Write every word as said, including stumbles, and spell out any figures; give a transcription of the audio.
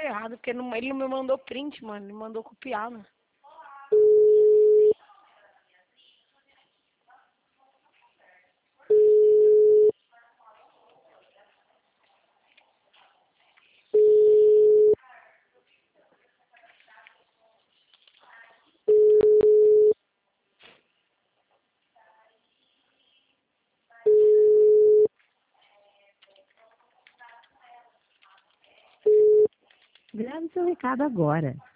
errado, porque não, ele não me mandou print, mano. Ele mandou copiar, mano. Grave seu recado agora.